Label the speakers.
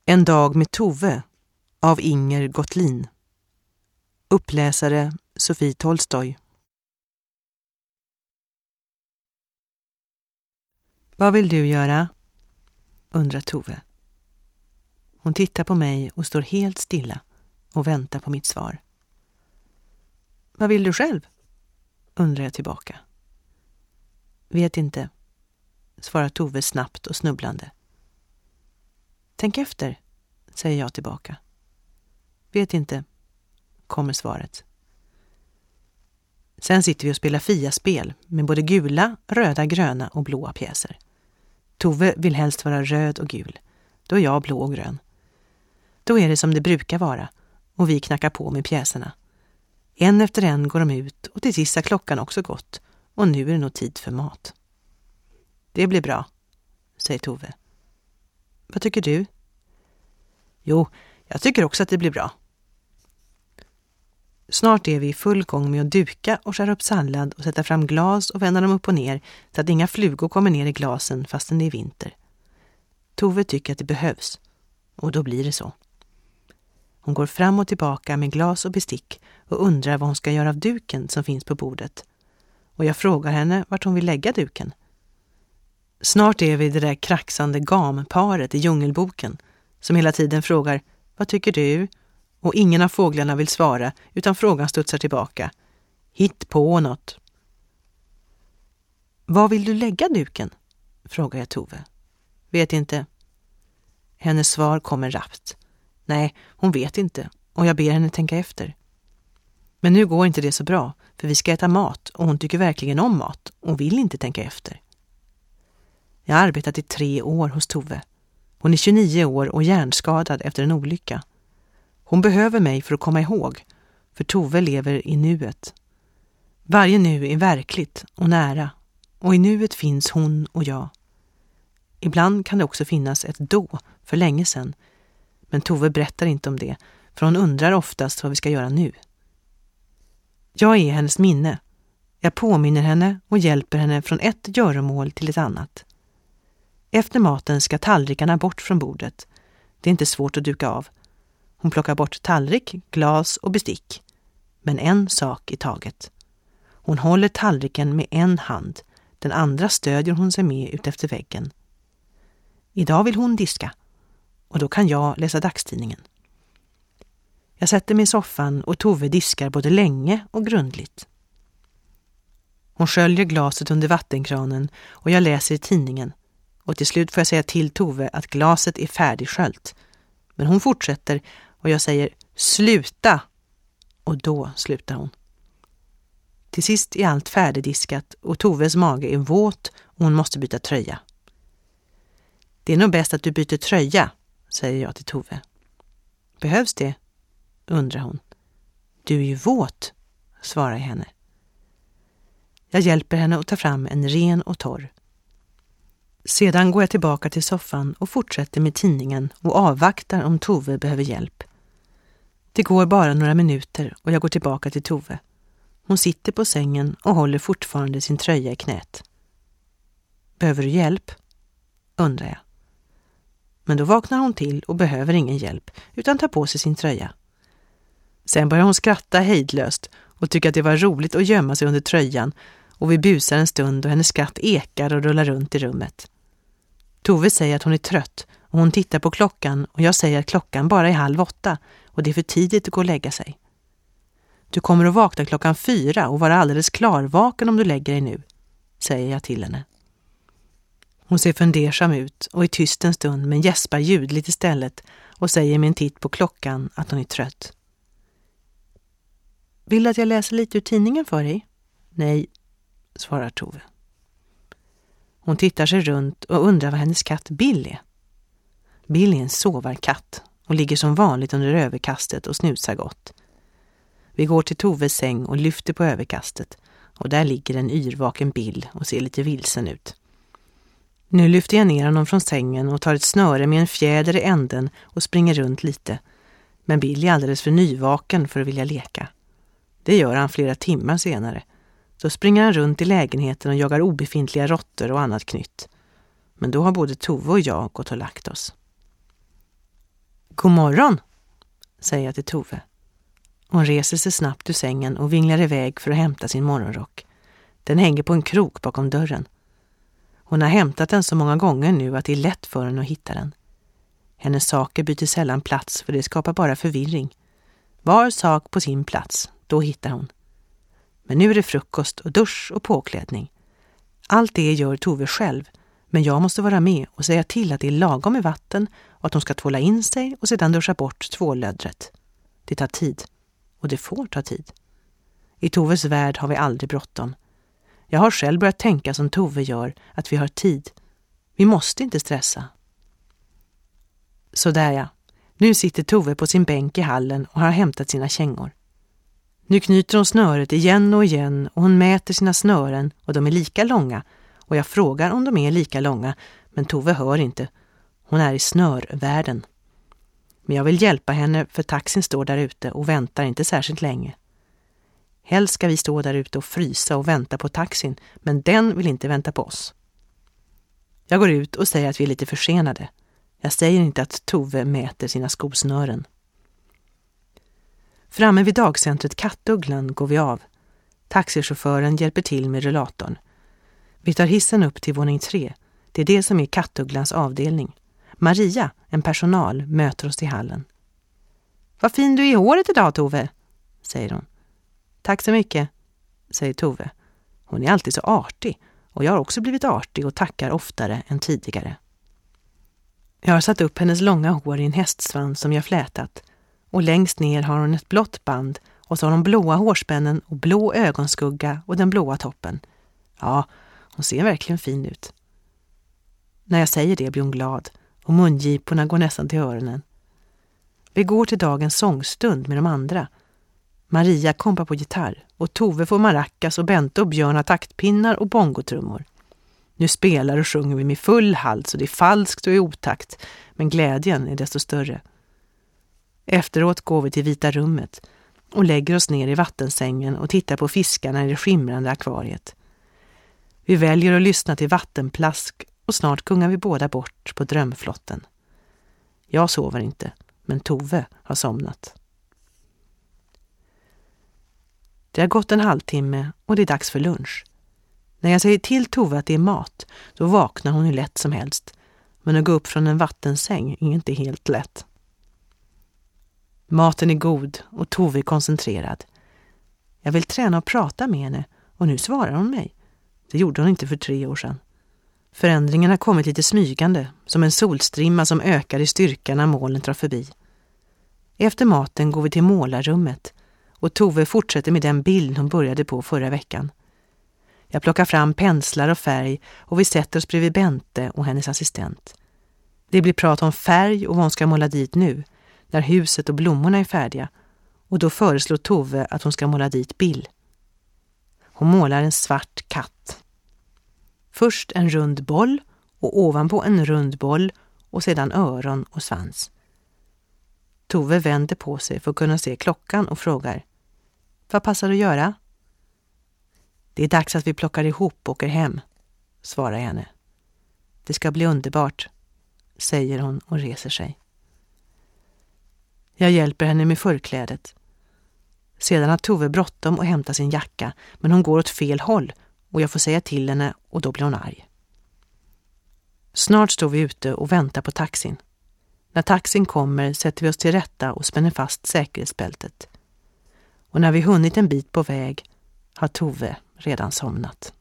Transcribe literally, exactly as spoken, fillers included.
Speaker 1: En dag med Tove av Inger Gottlin. Uppläsare Sofie Tolstoj. Vad vill du göra? Undrar Tove. Hon tittar på mig och står helt stilla och väntar på mitt svar. Vad vill du själv? Undrar jag tillbaka. Vet inte, svarar Tove snabbt och snubblande. Tänk efter, säger jag tillbaka. Vet inte, kommer svaret. Sen sitter vi och spelar Fia-spel med både gula, röda, gröna och blåa pjäser. Tove vill helst vara röd och gul. Då är jag blå och grön. Då är det som det brukar vara och vi knackar på med pjäserna. En efter en går de ut och till sist har klockan också gått och nu är det nog tid för mat. Det blir bra, säger Tove. Vad tycker du? Jo, jag tycker också att det blir bra. Snart är vi i full gång med att duka och skära upp sallad och sätta fram glas och vända dem upp och ner så att inga flugor kommer ner i glasen fastän det är vinter. Tove tycker att det behövs och då blir det så. Hon går fram och tillbaka med glas och bestick och undrar vad hon ska göra av duken som finns på bordet. Och jag frågar henne vart hon vill lägga duken. Snart är vi det där kraxande gamparet i Djungelboken som hela tiden frågar, vad tycker du? Och ingen av fåglarna vill svara utan frågan studsar tillbaka. Hitt på något. Var vill du lägga duken? Frågar jag Tove. Vet inte. Hennes svar kommer rappt. Nej, hon vet inte och jag ber henne tänka efter. Men nu går inte det så bra för vi ska äta mat och hon tycker verkligen om mat och vill inte tänka efter. Jag har arbetat i tre år hos Tove. Hon är tjugonio år och hjärnskadad efter en olycka. Hon behöver mig för att komma ihåg, för Tove lever i nuet. Varje nu är verkligt och nära, och i nuet finns hon och jag. Ibland kan det också finnas ett då, för länge sedan, men Tove berättar inte om det, för hon undrar oftast vad vi ska göra nu. Jag är hennes minne. Jag påminner henne och hjälper henne från ett göromål till ett annat. Efter maten ska tallrikarna bort från bordet. Det är inte svårt att duka av. Hon plockar bort tallrik, glas och bestick. Men en sak i taget. Hon håller tallriken med en hand. Den andra stödjer hon sig med ut efter väggen. Idag vill hon diska. Och då kan jag läsa dagstidningen. Jag sätter mig i soffan och Tove diskar både länge och grundligt. Hon sköljer glaset under vattenkranen och jag läser i tidningen. Och till slut får jag säga till Tove att glaset är färdigsköljt. Men hon fortsätter och jag säger sluta. Och då slutar hon. Till sist är allt färdigdiskat och Toves mage är våt och hon måste byta tröja. Det är nog bäst att du byter tröja, säger jag till Tove. Behövs det? Undrar hon. Du är ju våt, svarar jag henne. Jag hjälper henne att ta fram en ren och torr. Sedan går jag tillbaka till soffan och fortsätter med tidningen och avvaktar om Tove behöver hjälp. Det går bara några minuter och jag går tillbaka till Tove. Hon sitter på sängen och håller fortfarande sin tröja i knät. Behöver du hjälp? Undrar jag. Men då vaknar hon till och behöver ingen hjälp utan tar på sig sin tröja. Sen börjar hon skratta hejdlöst och tycker att det var roligt att gömma sig under tröjan och vi busar en stund och hennes skratt ekar och rullar runt i rummet. Tove säger att hon är trött och hon tittar på klockan och jag säger att klockan bara är halv åtta och det är för tidigt att gå och lägga sig. Du kommer att vakna klockan fyra och vara alldeles klarvaken om du lägger dig nu, säger jag till henne. Hon ser fundersam ut och är tyst en stund men gäspar ljudligt istället och säger med en titt på klockan att hon är trött. Vill du att jag läser lite ur tidningen för dig? Nej, svarar Tove. Hon tittar sig runt och undrar vad hennes katt Bill är. Bill är en sovarkatt och ligger som vanligt under överkastet och snusar gott. Vi går till Toves säng och lyfter på överkastet och där ligger en yrvaken Bill och ser lite vilsen ut. Nu lyfter jag ner honom från sängen och tar ett snöre med en fjäder i änden och springer runt lite. Men Bill är alldeles för nyvaken för att vilja leka. Det gör han flera timmar senare. Då springer han runt i lägenheten och jagar obefintliga råttor och annat knytt. Men då har både Tove och jag gått och lagt oss. God morgon, säger jag till Tove. Hon reser sig snabbt ur sängen och vinglar iväg för att hämta sin morgonrock. Den hänger på en krok bakom dörren. Hon har hämtat den så många gånger nu att det är lätt för henne att hitta den. Hennes saker byter sällan plats för det skapar bara förvirring. Var sak på sin plats, då hittar hon. Men nu är det frukost och dusch och påklädning. Allt det gör Tove själv, men jag måste vara med och säga till att det är lagom med vatten och att hon ska tvåla in sig och sedan duscha bort tvållödret. Det tar tid, och det får ta tid. I Toves värld har vi aldrig bråttom. Jag har själv börjat tänka som Tove gör, att vi har tid. Vi måste inte stressa. Så där ja, nu sitter Tove på sin bänk i hallen och har hämtat sina kängor. Nu knyter hon snöret igen och igen och hon mäter sina snören och de är lika långa och jag frågar om de är lika långa, men Tove hör inte. Hon är i snörvärlden. Men jag vill hjälpa henne för taxin står där ute och väntar inte särskilt länge. Helst ska vi stå där ute och frysa och vänta på taxin, men den vill inte vänta på oss. Jag går ut och säger att vi är lite försenade. Jag säger inte att Tove mäter sina skosnören. Framme vid dagcentret Kattugglan går vi av. Taxichauffören hjälper till med rullatorn. Vi tar hissen upp till våning tre. Det är det som är Kattugglans avdelning. Maria, en personal, möter oss i hallen. Vad fin du är i håret idag, Tove, säger hon. Tack så mycket, säger Tove. Hon är alltid så artig och jag har också blivit artig och tackar oftare än tidigare. Jag har satt upp hennes långa hår i en hästsvans som jag flätat och längst ner har hon ett blått band och så har hon blåa hårspännen och blå ögonskugga och den blåa toppen. Ja, hon ser verkligen fin ut. När jag säger det blir hon glad och mungiporna går nästan till öronen. Vi går till dagens sångstund med de andra. Maria kompar på gitarr och Tove får maracas och Bente och Björn har taktpinnar och bongotrummor. Nu spelar och sjunger vi med full hals och det är falskt och i otakt, men glädjen är desto större. Efteråt går vi till vita rummet och lägger oss ner i vattensängen och tittar på fiskarna i det skimrande akvariet. Vi väljer att lyssna till vattenplask och snart gungar vi båda bort på drömflotten. Jag sover inte, men Tove har somnat. Det har gått en halvtimme och det är dags för lunch. När jag säger till Tove att det är mat, då vaknar hon hur lätt som helst. Men att gå upp från en vattensäng är inte helt lätt. Maten är god och Tove är koncentrerad. Jag vill träna och prata med henne och nu svarar hon mig. Det gjorde hon inte för tre år sedan. Förändringen har kommit lite smygande, som en solstrimma som ökar i styrka när molnen drar förbi. Efter maten går vi till målarrummet och Tove fortsätter med den bild hon började på förra veckan. Jag plockar fram penslar och färg och vi sätter oss bredvid Bente och hennes assistent. Det blir prat om färg och vad hon ska måla dit nu, när huset och blommorna är färdiga. Och då föreslår Tove att hon ska måla dit Bill. Hon målar en svart katt. Först en rund boll och ovanpå en rund boll och sedan öron och svans. Tove vänder på sig för att kunna se klockan och frågar: vad passar du att göra? Det är dags att vi plockar ihop och åker hem, svarar jag henne. Det ska bli underbart, säger hon och reser sig. Jag hjälper henne med förklädet. Sedan har Tove bråttom och hämtar sin jacka, men hon går åt fel håll och jag får säga till henne och då blir hon arg. Snart står vi ute och väntar på taxin. När taxin kommer sätter vi oss till rätta och spänner fast säkerhetsbältet. Och när vi hunnit en bit på väg har Tove redan somnat.